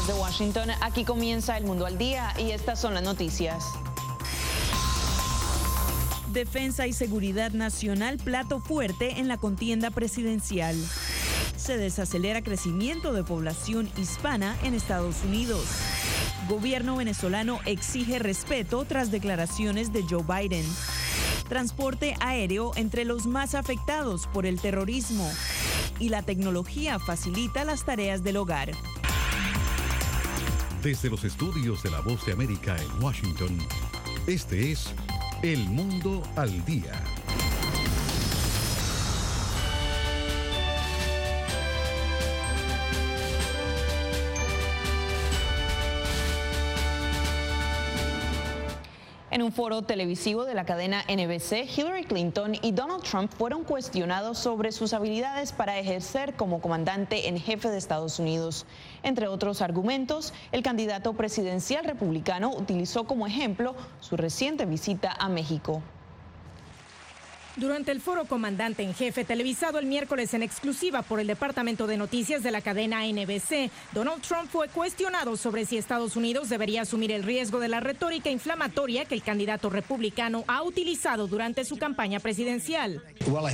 Desde Washington, aquí comienza El Mundo al Día y estas son las noticias. Defensa y seguridad nacional, plato fuerte en la contienda presidencial. Se desacelera crecimiento de población hispana en Estados Unidos. Gobierno venezolano exige respeto tras declaraciones de Joe Biden. Transporte aéreo entre los más afectados por el terrorismo. Y la tecnología facilita las tareas del hogar. Desde los estudios de La Voz de América en Washington, este es El Mundo al Día. En un foro televisivo de la cadena NBC, Hillary Clinton y Donald Trump fueron cuestionados sobre sus habilidades para ejercer como comandante en jefe de Estados Unidos. Entre otros argumentos, el candidato presidencial republicano utilizó como ejemplo su reciente visita a México. Durante el foro comandante en jefe televisado el miércoles en exclusiva por el Departamento de Noticias de la cadena NBC, Donald Trump fue cuestionado sobre si Estados Unidos debería asumir el riesgo de la retórica inflamatoria que el candidato republicano ha utilizado durante su campaña presidencial.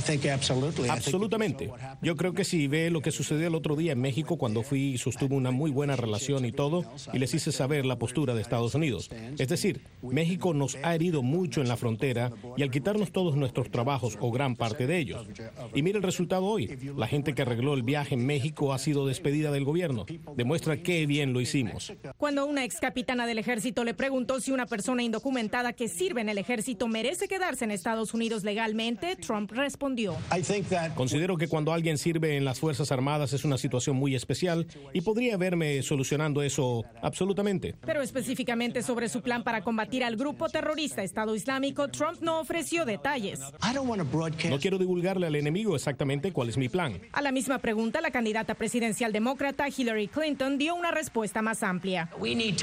Absolutamente. Yo creo que sí, ve lo que sucedió el otro día en México cuando fui y sostuve una muy buena relación y todo, y les hice saber la postura de Estados Unidos. Es decir, México nos ha herido mucho en la frontera y al quitarnos todos nuestros trabajos, o gran parte de ellos. Y mire el resultado hoy. La gente que arregló el viaje en México ha sido despedida del gobierno. Demuestra qué bien lo hicimos. Cuando una ex capitana del ejército le preguntó si una persona indocumentada que sirve en el ejército merece quedarse en Estados Unidos legalmente, Trump respondió: Considero que cuando alguien sirve en las Fuerzas Armadas es una situación muy especial y podría verme solucionando eso absolutamente. Pero específicamente sobre su plan para combatir al grupo terrorista Estado Islámico, Trump no ofreció detalles. No quiero divulgarle al enemigo exactamente cuál es mi plan. A la misma pregunta, la candidata presidencial demócrata Hillary Clinton dio una respuesta más amplia.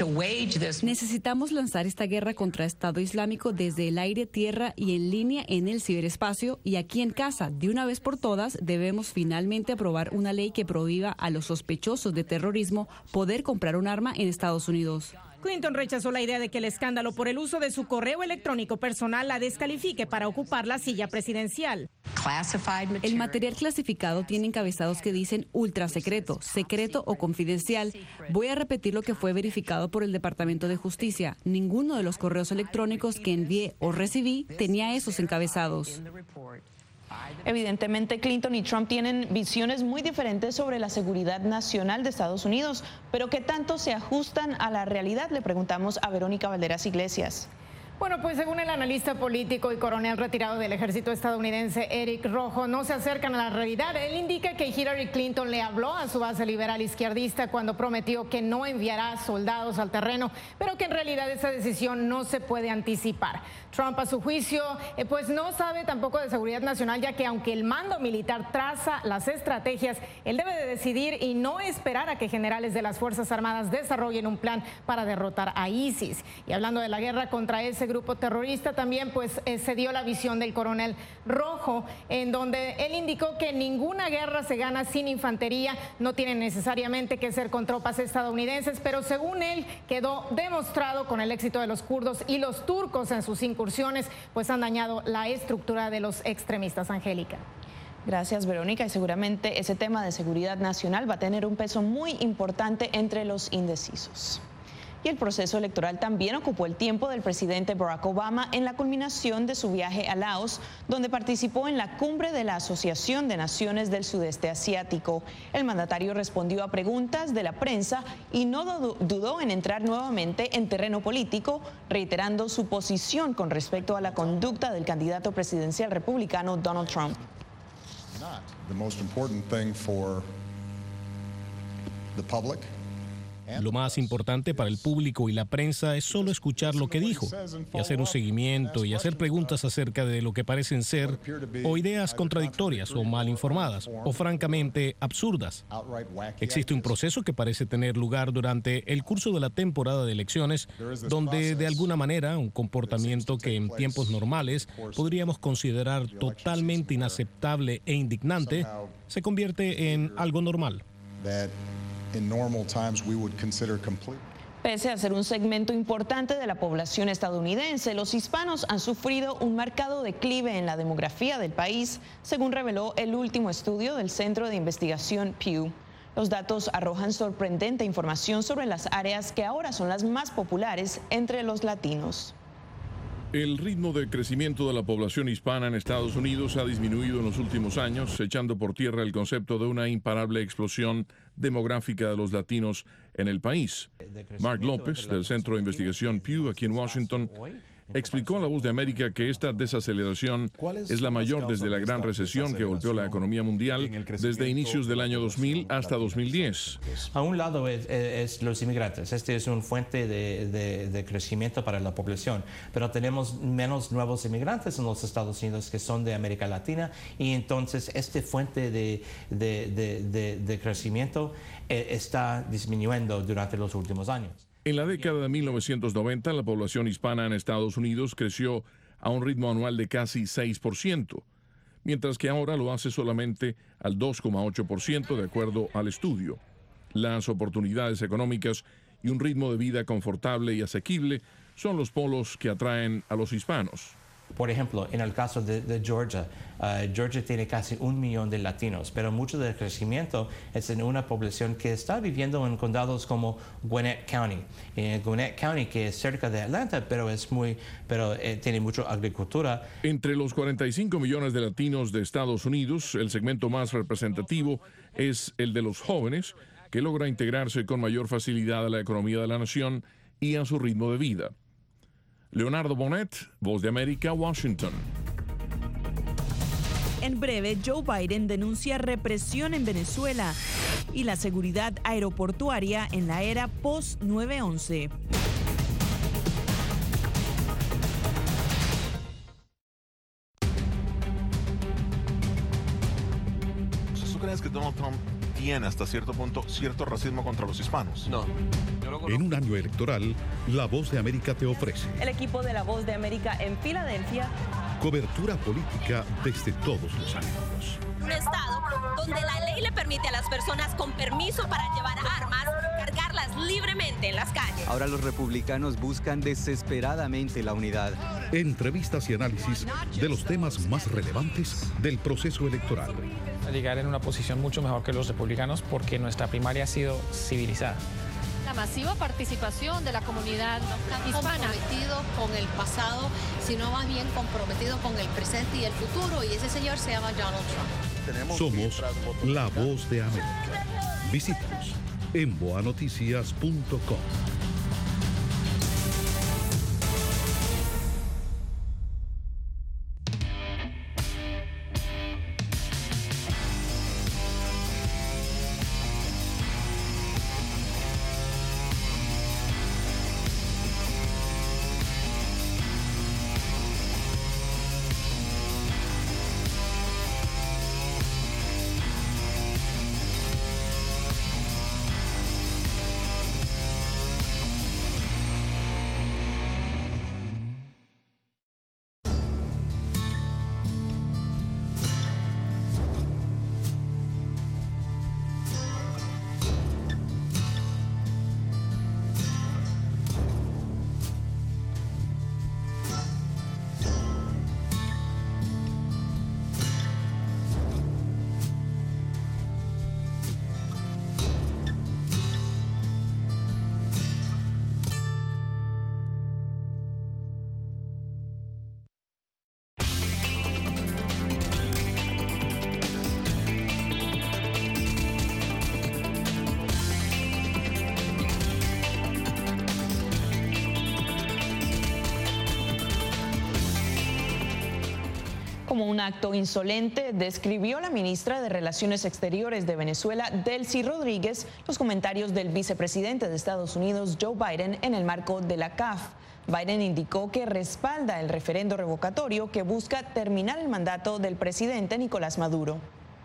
Necesitamos lanzar esta guerra contra Estado Islámico desde el aire, tierra y en línea en el ciberespacio y aquí en casa. De una vez por todas, debemos finalmente aprobar una ley que prohíba a los sospechosos de terrorismo poder comprar un arma en Estados Unidos. Clinton rechazó la idea de que el escándalo por el uso de su correo electrónico personal la descalifique para ocupar la silla presidencial. El material clasificado tiene encabezados que dicen ultra secreto, secreto o confidencial. Voy a repetir lo que fue verificado por el Departamento de Justicia. Ninguno de los correos electrónicos que envié o recibí tenía esos encabezados. Evidentemente, Clinton y Trump tienen visiones muy diferentes sobre la seguridad nacional de Estados Unidos, pero ¿qué tanto se ajustan a la realidad? Le preguntamos a Verónica Valderas Iglesias. Bueno, pues según el analista político y coronel retirado del ejército estadounidense Eric Rojo, no se acercan a la realidad. Él indica que Hillary Clinton le habló a su base liberal izquierdista cuando prometió que no enviará soldados al terreno, pero que en realidad esa decisión no se puede anticipar. Trump, a su juicio, pues no sabe tampoco de seguridad nacional, ya que aunque el mando militar traza las estrategias, él debe de decidir y no esperar a que generales de las Fuerzas Armadas desarrollen un plan para derrotar a ISIS. Y hablando de la guerra contra ese grupo terrorista, también pues se dio la visión del coronel Rojo, en donde él indicó que ninguna guerra se gana sin infantería, no tiene necesariamente que ser con tropas estadounidenses, pero según él quedó demostrado con el éxito de los kurdos y los turcos en sus incursiones, pues han dañado la estructura de los extremistas. Angélica. Gracias, Verónica, y seguramente ese tema de seguridad nacional va a tener un peso muy importante entre los indecisos. Y el proceso electoral también ocupó el tiempo del presidente Barack Obama en la culminación de su viaje a Laos, donde participó en la cumbre de la Asociación de Naciones del Sudeste Asiático. El mandatario respondió a preguntas de la prensa y no dudó en entrar nuevamente en terreno político, reiterando su posición con respecto a la conducta del candidato presidencial republicano Donald Trump. The most important thing for the public. Lo más importante para el público y la prensa es solo escuchar lo que dijo y hacer un seguimiento y hacer preguntas acerca de lo que parecen ser o ideas contradictorias o mal informadas o francamente absurdas. Existe un proceso que parece tener lugar durante el curso de la temporada de elecciones donde de alguna manera un comportamiento que en tiempos normales podríamos considerar totalmente inaceptable e indignante se convierte en algo normal. in normal times we would consider complete. Pese a ser un segmento importante de la población estadounidense, los hispanos han sufrido un marcado declive en la demografía del país, según reveló el último estudio del Centro de Investigación Pew. Los datos arrojan sorprendente información sobre las áreas que ahora son las más populares entre los latinos. El ritmo de crecimiento de la población hispana en Estados Unidos ha disminuido en los últimos años, echando por tierra el concepto de una imparable explosión demográfica de los latinos en el país. Mark López, del Centro de Investigación Pew aquí en Washington, explicó a La Voz de América que esta desaceleración es la mayor desde la gran recesión que golpeó la economía mundial desde inicios del año 2000 hasta 2010. A un lado es los inmigrantes. Este es una fuente de crecimiento para la población, pero tenemos menos nuevos inmigrantes en los Estados Unidos que son de América Latina, y entonces esta fuente de crecimiento está disminuyendo durante los últimos años. En la década de 1990, la población hispana en Estados Unidos creció a un ritmo anual de casi 6%, mientras que ahora lo hace solamente al 2,8% de acuerdo al estudio. Las oportunidades económicas y un ritmo de vida confortable y asequible son los polos que atraen a los hispanos. Por ejemplo, en el caso de Georgia, Georgia tiene casi 1 millón de latinos, pero mucho del crecimiento es en una población que está viviendo en condados como Gwinnett County. Gwinnett County, que es cerca de Atlanta, pero tiene mucha agricultura. Entre los 45 millones de latinos de Estados Unidos, el segmento más representativo es el de los jóvenes, que logra integrarse con mayor facilidad a la economía de la nación y a su ritmo de vida. Leonardo Bonet, Voz de América, Washington. En breve, Joe Biden denuncia represión en Venezuela y la seguridad aeroportuaria en la era post-9/11. ¿Tú crees que Donald Trump tiene hasta cierto punto cierto racismo contra los hispanos? No. En un año electoral, La Voz de América te ofrece el equipo de La Voz de América en Filadelfia. Cobertura política desde todos los ángulos. Un estado donde la ley le permite a las personas con permiso para llevar armas cargarlas libremente en las calles. Ahora los republicanos buscan desesperadamente la unidad. Entrevistas y análisis de los temas más relevantes del proceso electoral. Llegar en una posición mucho mejor que los republicanos porque nuestra primaria ha sido civilizada. La masiva participación de la comunidad hispana. Comprometido con el pasado, sino más bien comprometido con el presente y el futuro, y ese señor se llama Donald Trump. Somos La Voz de América. Visítanos en boanoticias.com. Como un acto insolente, describió la ministra de Relaciones Exteriores de Venezuela, Delcy Rodríguez, los comentarios del vicepresidente de Estados Unidos, Joe Biden, en el marco de la CAF. Biden indicó que respalda el referendo revocatorio que busca terminar el mandato del presidente Nicolás Maduro.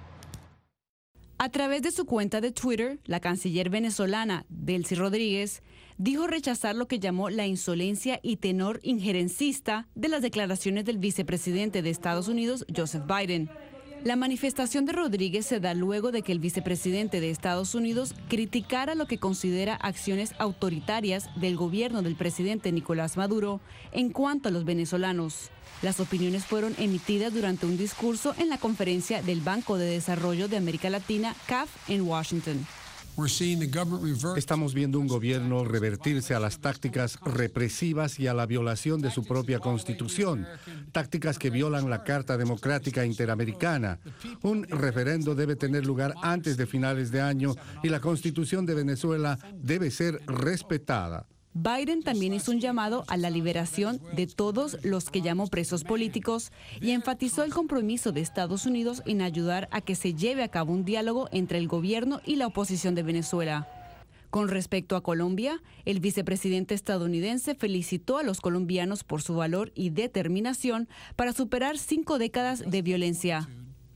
A través de su cuenta de Twitter, la canciller venezolana, Delcy Rodríguez, dijo rechazar lo que llamó la insolencia y tenor injerencista de las declaraciones del vicepresidente de Estados Unidos, Joseph Biden. La manifestación de Rodríguez se da luego de que el vicepresidente de Estados Unidos criticara lo que considera acciones autoritarias del gobierno del presidente Nicolás Maduro en cuanto a los venezolanos. Las opiniones fueron emitidas durante un discurso en la conferencia del Banco de Desarrollo de América Latina, CAF, en Washington. Estamos viendo un gobierno revertirse a las tácticas represivas y a la violación de su propia constitución, tácticas que violan la Carta Democrática Interamericana. Un referendo debe tener lugar antes de finales de año y la constitución de Venezuela debe ser respetada. Biden también hizo un llamado a la liberación de todos los que llamó presos políticos y enfatizó el compromiso de Estados Unidos en ayudar a que se lleve a cabo un diálogo entre el gobierno y la oposición de Venezuela. Con respecto a Colombia, el vicepresidente estadounidense felicitó a los colombianos por su valor y determinación para superar 5 décadas de violencia.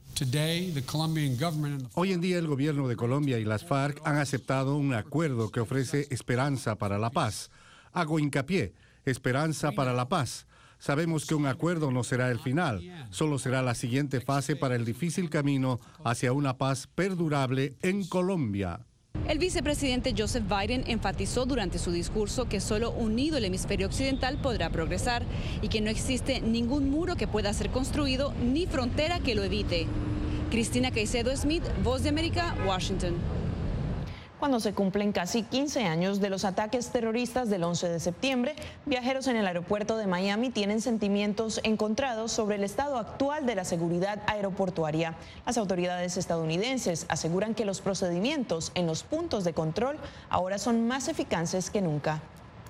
Hoy en día el gobierno de Colombia y las FARC han aceptado un acuerdo que ofrece esperanza para la paz. Hago hincapié, esperanza para la paz. Sabemos que un acuerdo no será el final, solo será la siguiente fase para el difícil camino hacia una paz perdurable en Colombia. El vicepresidente Joseph Biden enfatizó durante su discurso que solo unido el hemisferio occidental podrá progresar y que no existe ningún muro que pueda ser construido ni frontera que lo evite. Cristina Caicedo Smith, Voz de América, Washington. Cuando se cumplen casi 15 años de los ataques terroristas del 11 de septiembre, viajeros en el aeropuerto de Miami tienen sentimientos encontrados sobre el estado actual de la seguridad aeroportuaria. Las autoridades estadounidenses aseguran que los procedimientos en los puntos de control ahora son más eficaces que nunca.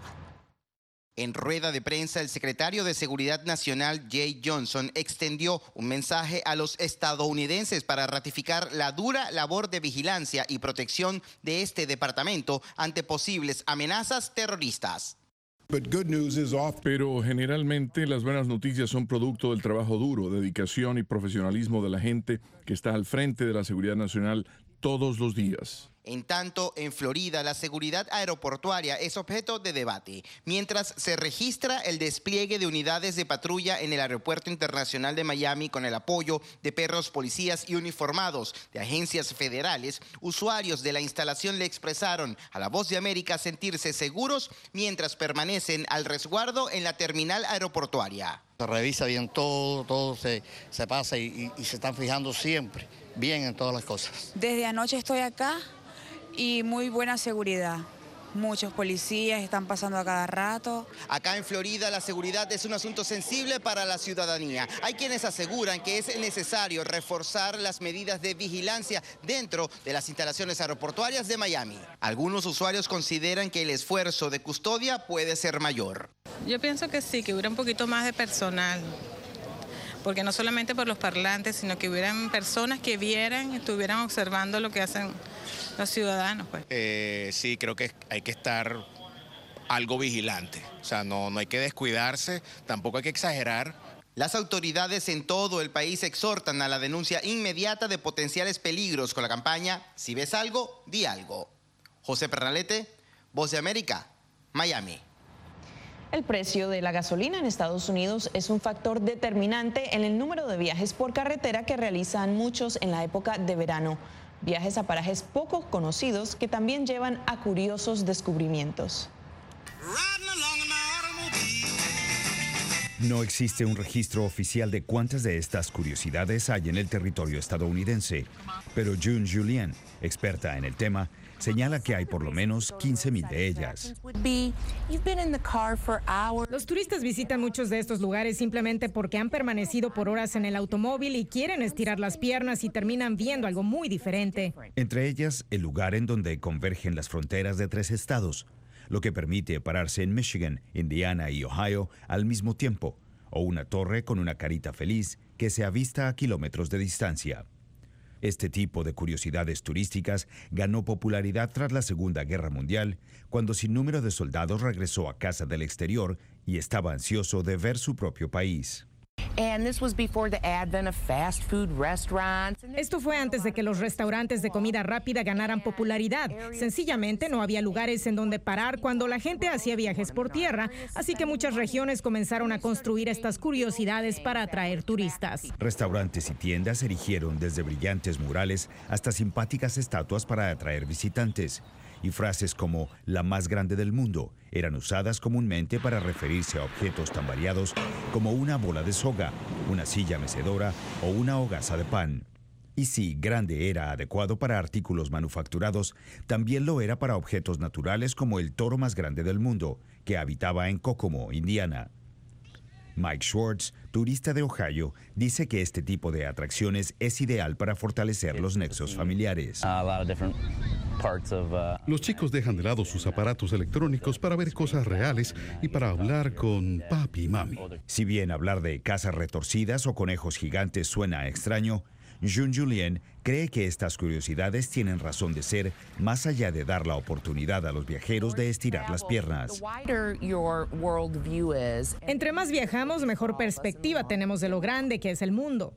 En rueda de prensa, el secretario de Seguridad Nacional, Jay Johnson, extendió un mensaje a los estadounidenses para ratificar la dura labor de vigilancia y protección de este departamento ante posibles amenazas terroristas. Pero generalmente las buenas noticias son producto del trabajo duro, dedicación y profesionalismo de la gente que está al frente de la seguridad nacional todos los días. En tanto, en Florida, la seguridad aeroportuaria es objeto de debate, mientras se registra el despliegue de unidades de patrulla en el Aeropuerto Internacional de Miami con el apoyo de perros policías y uniformados de agencias federales. Usuarios de la instalación le expresaron a La Voz de América sentirse seguros mientras permanecen al resguardo en la terminal aeroportuaria. Se revisa bien todo se pasa y se están fijando siempre bien en todas las cosas. Desde anoche estoy acá. Y muy buena seguridad. Muchos policías están pasando a cada rato. Acá en Florida la seguridad es un asunto sensible para la ciudadanía. Hay quienes aseguran que es necesario reforzar las medidas de vigilancia dentro de las instalaciones aeroportuarias de Miami. Algunos usuarios consideran que el esfuerzo de custodia puede ser mayor. Yo pienso que sí, que hubiera un poquito más de personal. Porque no solamente por los parlantes, sino que hubieran personas que vieran, estuvieran observando lo que hacen los ciudadanos. Pues. Sí, creo que hay que estar algo vigilante. O sea, no hay que descuidarse, tampoco hay que exagerar. Las autoridades en todo el país exhortan a la denuncia inmediata de potenciales peligros con la campaña Si ves algo, di algo. José Pernalete, Voz de América, Miami. El precio de la gasolina en Estados Unidos es un factor determinante en el número de viajes por carretera que realizan muchos en la época de verano. Viajes a parajes poco conocidos que también llevan a curiosos descubrimientos. No existe un registro oficial de cuántas de estas curiosidades hay en el territorio estadounidense, pero June Julien, experta en el tema, señala que hay por lo menos 15,000 de ellas. Los turistas visitan muchos de estos lugares simplemente porque han permanecido por horas en el automóvil y quieren estirar las piernas y terminan viendo algo muy diferente. Entre ellas, el lugar en donde convergen las fronteras de 3 estados, lo que permite pararse en Michigan, Indiana y Ohio al mismo tiempo, o una torre con una carita feliz que se avista a kilómetros de distancia. Este tipo de curiosidades turísticas ganó popularidad tras la Segunda Guerra Mundial, cuando sin número de soldados regresó a casa del exterior y estaba ansioso de ver su propio país. Esto fue antes de que los restaurantes de comida rápida ganaran popularidad. Sencillamente no había lugares en donde parar cuando la gente hacía viajes por tierra, así que muchas regiones comenzaron a construir estas curiosidades para atraer turistas. Restaurantes y tiendas erigieron desde brillantes murales hasta simpáticas estatuas para atraer visitantes. Y frases como "la más grande del mundo" eran usadas comúnmente para referirse a objetos tan variados como una bola de soga, una silla mecedora o una hogaza de pan. Y si grande era adecuado para artículos manufacturados, también lo era para objetos naturales como el toro más grande del mundo, que habitaba en Kokomo, Indiana. Mike Schwartz, turista de Ohio, dice que este tipo de atracciones es ideal para fortalecer los nexos familiares. Los chicos dejan de lado sus aparatos electrónicos para ver cosas reales y para hablar con papi y mami. Si bien hablar de casas retorcidas o conejos gigantes suena extraño, Jun Julien cree que estas curiosidades tienen razón de ser, más allá de dar la oportunidad a los viajeros de estirar las piernas. Entre más viajamos, mejor perspectiva tenemos de lo grande que es el mundo.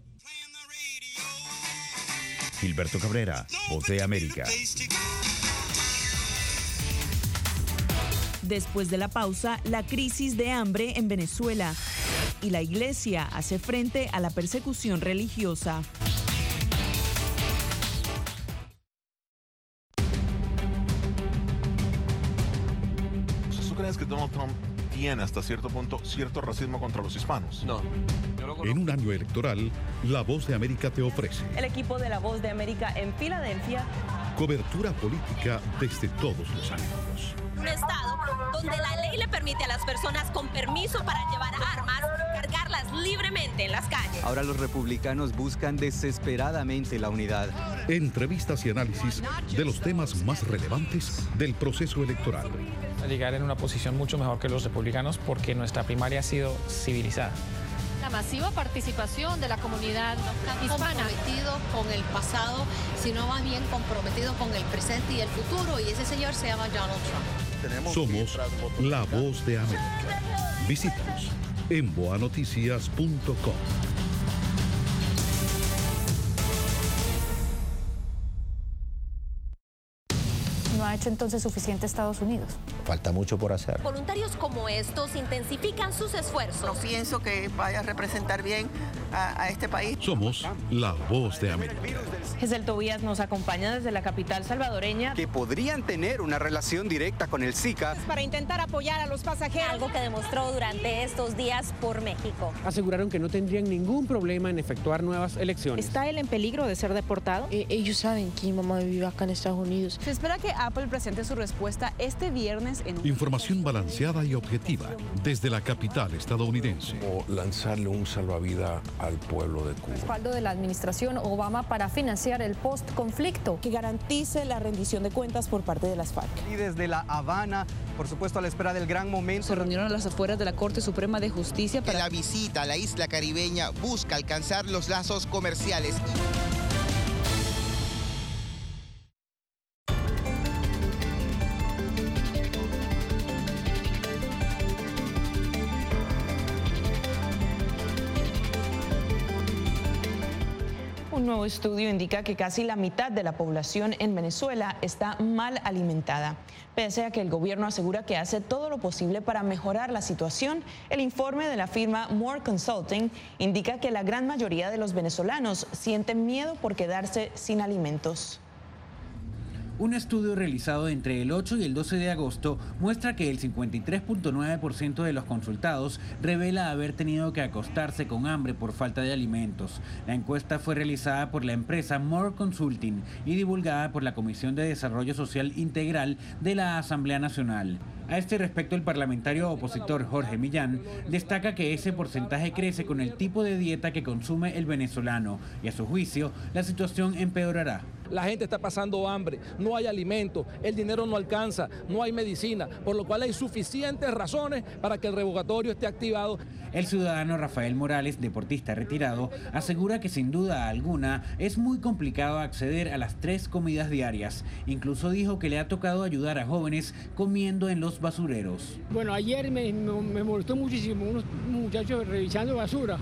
Gilberto Cabrera, Voz de América. Después de la pausa, la crisis de hambre en Venezuela y la iglesia hace frente a la persecución religiosa. ¿Tú crees que Donald Trump tiene hasta cierto punto cierto racismo contra los hispanos? No. En un año electoral, La Voz de América te ofrece El equipo de La Voz de América en Filadelfia. Cobertura política desde todos los ángulos. Un estado donde la ley le permite a las personas con permiso para llevar armas cargarlas libremente en las calles. Ahora los republicanos buscan desesperadamente la unidad. Entrevistas y análisis de los temas más relevantes del proceso electoral. Llegar en una posición mucho mejor que los republicanos porque nuestra primaria ha sido civilizada. La masiva participación de la comunidad hispana. Comprometido con el pasado, sino más bien comprometido con el presente y el futuro, y ese señor se llama Donald Trump. Somos La Voz de América. Visítanos en boanoticias.com. ¿No ha hecho entonces suficiente Estados Unidos? Falta mucho por hacer. Voluntarios como estos intensifican sus esfuerzos. No pienso que vaya a representar bien a este país. Somos La Voz de América. Gesell Tobías nos acompaña desde la capital salvadoreña. Que podrían tener una relación directa con el Zika. Para intentar apoyar a los pasajeros. Algo que demostró durante estos días por México. Aseguraron que no tendrían ningún problema en efectuar nuevas elecciones. ¿Está él en peligro de ser deportado? Ellos saben que mi mamá vive acá en Estados Unidos. Se espera que Apple presente su respuesta este viernes en Información balanceada y objetiva desde la capital estadounidense. O lanzarle un salvavidas al pueblo de Cuba. Respaldo de la administración Obama para financiar el post-conflicto. Que garantice la rendición de cuentas por parte de las FARC. Y desde La Habana, por supuesto a la espera del gran momento. Se reunieron a las afueras de la Corte Suprema de Justicia para... La visita a la isla caribeña busca alcanzar los lazos comerciales. Un nuevo estudio indica que casi la mitad de la población en Venezuela está mal alimentada. Pese a que el gobierno asegura que hace todo lo posible para mejorar la situación, el informe de la firma More Consulting indica que la gran mayoría de los venezolanos sienten miedo por quedarse sin alimentos. Un estudio realizado entre el 8 y el 12 de agosto muestra que el 53.9% de los consultados revela haber tenido que acostarse con hambre por falta de alimentos. La encuesta fue realizada por la empresa More Consulting y divulgada por la Comisión de Desarrollo Social Integral de la Asamblea Nacional. A este respecto, el parlamentario opositor Jorge Millán destaca que ese porcentaje crece con el tipo de dieta que consume el venezolano y, a su juicio, la situación empeorará. La gente está pasando hambre, no hay alimento, el dinero no alcanza, no hay medicina, por lo cual hay suficientes razones para que el revocatorio esté activado. El ciudadano Rafael Morales, deportista retirado, asegura que sin duda alguna es muy complicado acceder a las 3 comidas diarias. Incluso dijo que le ha tocado ayudar a jóvenes comiendo en los basureros. Bueno, ayer me molestó muchísimo unos muchachos revisando basura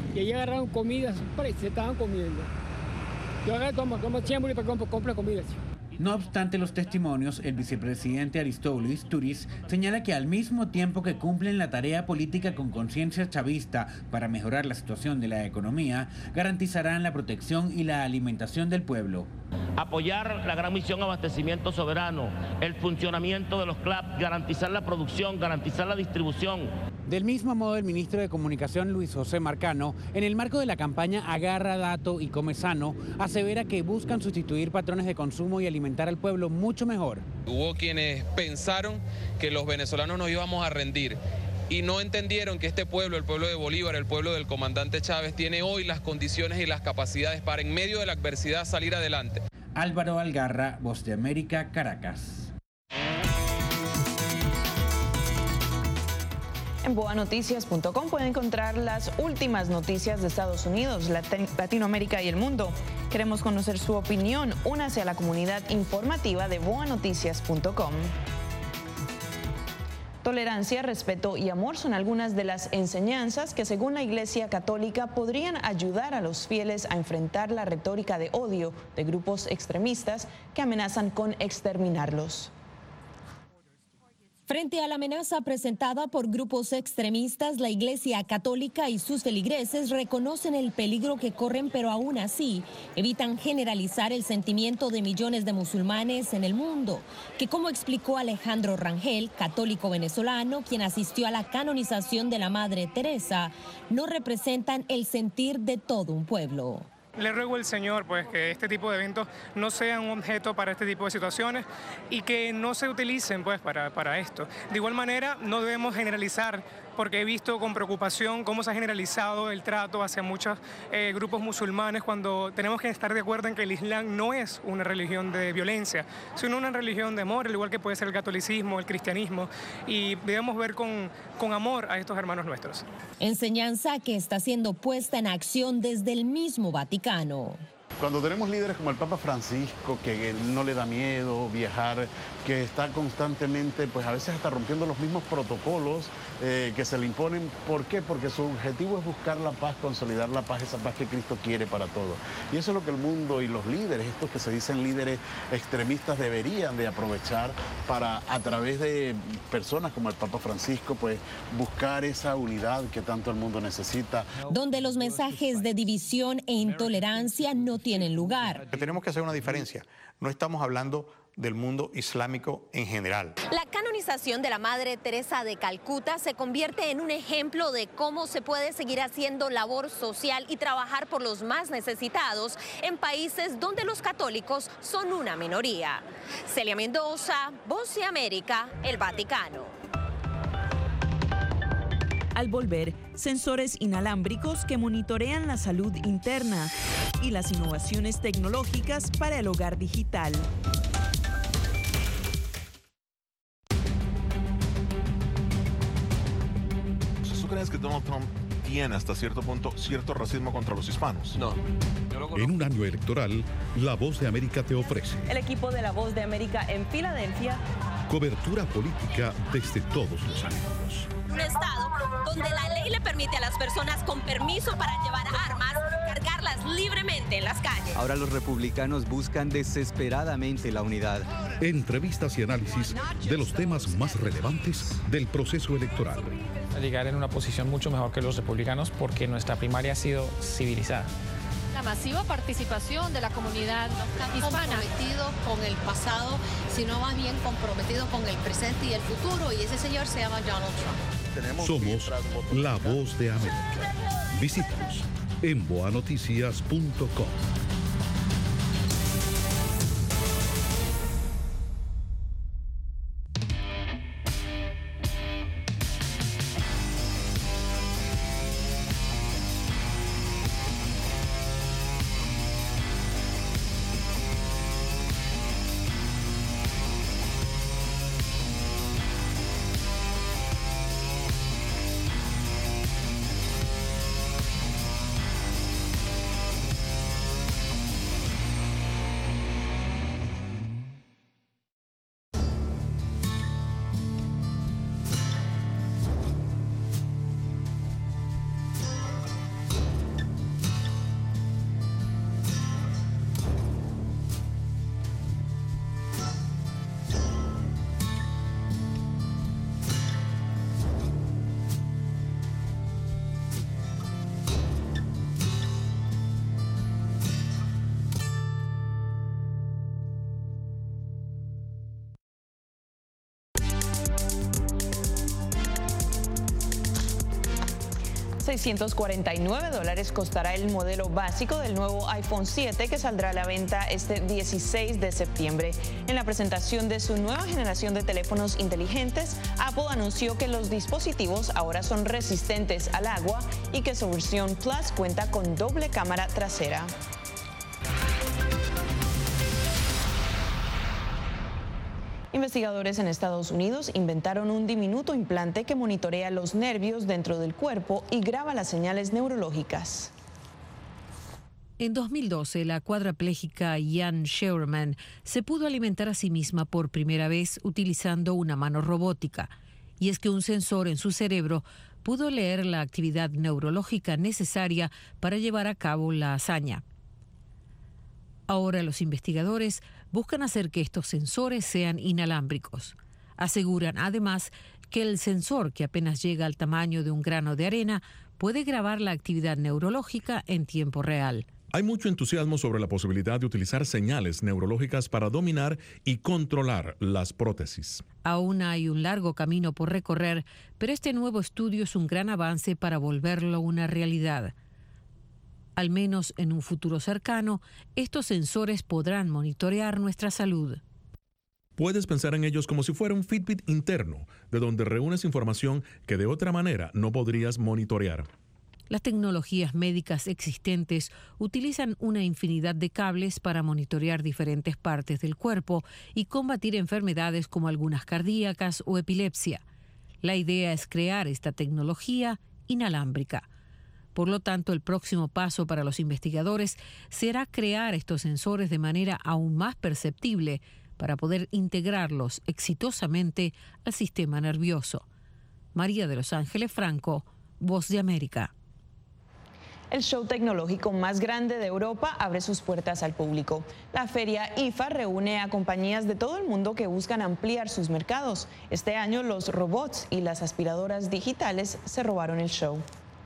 y ahí agarraron comida, se estaban comiendo. Yo agarré como siempre para comprar comida. No obstante los testimonios, el vicepresidente Aristóbulo Istúriz señala que al mismo tiempo que cumplen la tarea política con conciencia chavista para mejorar la situación de la economía, garantizarán la protección y la alimentación del pueblo. Apoyar la gran misión abastecimiento soberano, el funcionamiento de los CLAP, garantizar la producción, garantizar la distribución. Del mismo modo, el ministro de Comunicación, Luis José Marcano, en el marco de la campaña Agarra Dato y Come Sano, asevera que buscan sustituir patrones de consumo y alimentar al pueblo mucho mejor. Hubo quienes pensaron que los venezolanos nos íbamos a rendir y no entendieron que este pueblo, el pueblo de Bolívar, el pueblo del comandante Chávez, tiene hoy las condiciones y las capacidades para en medio de la adversidad salir adelante. Álvaro Algarra, Voz de América, Caracas. En boanoticias.com puede encontrar las últimas noticias de Estados Unidos, Latinoamérica y el mundo. Queremos conocer su opinión. Únase a la comunidad informativa de boanoticias.com. Tolerancia, respeto y amor son algunas de las enseñanzas que, según la Iglesia Católica, podrían ayudar a los fieles a enfrentar la retórica de odio de grupos extremistas que amenazan con exterminarlos. Frente a la amenaza presentada por grupos extremistas, la Iglesia Católica y sus feligreses reconocen el peligro que corren, pero aún así evitan generalizar el sentimiento de millones de musulmanes en el mundo, que, como explicó Alejandro Rangel, católico venezolano, quien asistió a la canonización de la Madre Teresa, no representan el sentir de todo un pueblo. Le ruego al Señor pues que este tipo de eventos no sean un objeto para este tipo de situaciones y que no se utilicen pues para esto. De igual manera, no debemos generalizar, porque he visto con preocupación cómo se ha generalizado el trato hacia muchos grupos musulmanes, cuando tenemos que estar de acuerdo en que el Islam no es una religión de violencia, sino una religión de amor, al igual que puede ser el catolicismo, el cristianismo, y debemos ver con amor a estos hermanos nuestros. Enseñanza que está siendo puesta en acción desde el mismo Vaticano. Cuando tenemos líderes como el Papa Francisco, que no le da miedo viajar, que está constantemente, pues a veces hasta rompiendo los mismos protocolos que se le imponen. ¿Por qué? Porque su objetivo es buscar la paz, consolidar la paz, esa paz que Cristo quiere para todos. Y eso es lo que el mundo y los líderes, estos que se dicen líderes extremistas, deberían de aprovechar para, a través de personas como el Papa Francisco, pues buscar esa unidad que tanto el mundo necesita. Donde los mensajes de división e intolerancia no tienen lugar. Tenemos que hacer una diferencia. No estamos hablando del mundo islámico en general. La canonización de la Madre Teresa de Calcuta se convierte en un ejemplo de cómo se puede seguir haciendo labor social y trabajar por los más necesitados en países donde los católicos son una minoría. Celia Mendoza, Voz de América, el Vaticano. Al volver, sensores inalámbricos que monitorean la salud interna y las innovaciones tecnológicas para el hogar digital. ¿Tú crees que Donald Trump tiene hasta cierto punto cierto racismo contra los hispanos? No. En un año electoral, La Voz de América te ofrece El equipo de La Voz de América en Filadelfia. cobertura política desde todos los ángulos. Un estado donde la ley le permite a las personas con permiso para llevar armas cargarlas libremente en las calles. Ahora los republicanos buscan desesperadamente la unidad. Entrevistas y análisis de los temas más relevantes del proceso electoral. Llegar en una posición mucho mejor que los republicanos porque nuestra primaria ha sido civilizada. La masiva participación de la comunidad hispana. Comprometido con el pasado, sino más bien comprometido con el presente y el futuro, y ese señor se llama Donald Trump. Somos La Voz de América. Visítanos en boanoticias.com. $649 costará el modelo básico del nuevo iPhone 7 que saldrá a la venta este 16 de septiembre. En la presentación de su nueva generación de teléfonos inteligentes, Apple anunció que los dispositivos ahora son resistentes al agua y que su versión Plus cuenta con doble cámara trasera. Investigadores en Estados Unidos inventaron un diminuto implante que monitorea los nervios dentro del cuerpo y graba las señales neurológicas. En 2012, la cuadraplégica Jan Scherman se pudo alimentar a sí misma por primera vez utilizando una mano robótica. Y es que un sensor en su cerebro pudo leer la actividad neurológica necesaria para llevar a cabo la hazaña. Ahora los investigadores buscan hacer que estos sensores sean inalámbricos. Aseguran además que el sensor, que apenas llega al tamaño de un grano de arena, puede grabar la actividad neurológica en tiempo real. Hay mucho entusiasmo sobre la posibilidad de utilizar señales neurológicas para dominar y controlar las prótesis. Aún hay un largo camino por recorrer, pero este nuevo estudio es un gran avance para volverlo una realidad. Al menos en un futuro cercano, estos sensores podrán monitorear nuestra salud. Puedes pensar en ellos como si fuera un Fitbit interno, de donde reúnes información que de otra manera no podrías monitorear. Las tecnologías médicas existentes utilizan una infinidad de cables para monitorear diferentes partes del cuerpo y combatir enfermedades como algunas cardíacas o epilepsia. La idea es crear esta tecnología inalámbrica. Por lo tanto, el próximo paso para los investigadores será crear estos sensores de manera aún más perceptible para poder integrarlos exitosamente al sistema nervioso. María de Los Ángeles Franco, Voz de América. El show tecnológico más grande de Europa abre sus puertas al público. La feria IFA reúne a compañías de todo el mundo que buscan ampliar sus mercados. Este año los robots y las aspiradoras digitales se robaron el show.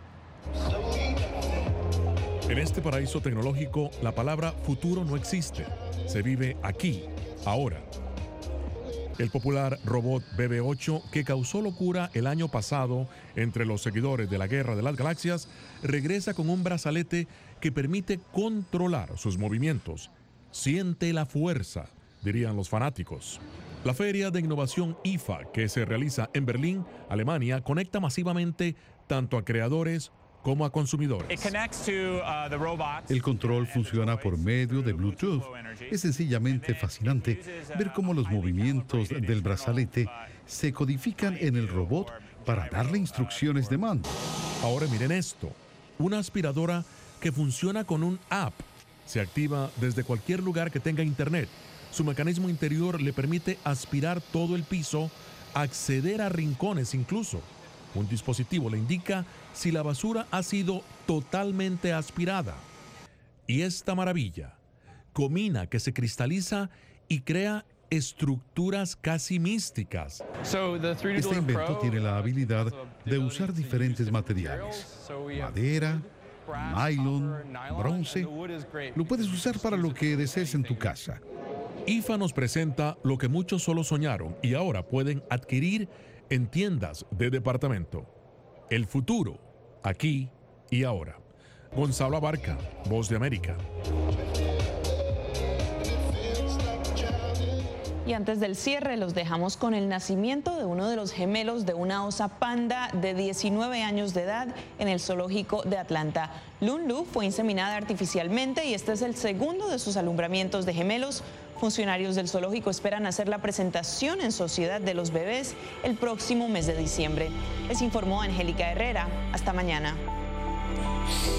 En este paraíso tecnológico, la palabra futuro no existe. Se vive aquí, ahora. El popular robot BB-8, que causó locura el año pasado entre los seguidores de la Guerra de las Galaxias, regresa con un brazalete que permite controlar sus movimientos. Siente la fuerza, dirían los fanáticos. La Feria de Innovación IFA, que se realiza en Berlín, Alemania, conecta masivamente tanto a creadores como a consumidores. El control funciona por medio de Bluetooth. Es sencillamente fascinante ver cómo los movimientos del brazalete se codifican en el robot para darle instrucciones de mando. Ahora miren esto, una aspiradora que funciona con un app. Se activa desde cualquier lugar que tenga internet. Su mecanismo interior le permite aspirar todo el piso, acceder a rincones incluso. Un dispositivo le indica si la basura ha sido totalmente aspirada. Y esta maravilla, comina que se cristaliza y crea estructuras casi místicas. Este invento tiene la habilidad de usar diferentes materiales: madera, nylon, bronce. Lo puedes usar para lo que desees en tu casa. IFA nos presenta lo que muchos solo soñaron y ahora pueden adquirir en tiendas de departamento. El futuro, aquí y ahora. Gonzalo Abarca, Voz de América. Y antes del cierre los dejamos con el nacimiento de uno de los gemelos de una osa panda de 19 años de edad en el zoológico de Atlanta. Lunlu fue inseminada artificialmente y este es el segundo de sus alumbramientos de gemelos. Funcionarios del zoológico esperan hacer la presentación en sociedad de los bebés el próximo mes de diciembre. Les informó Angélica Herrera. Hasta mañana.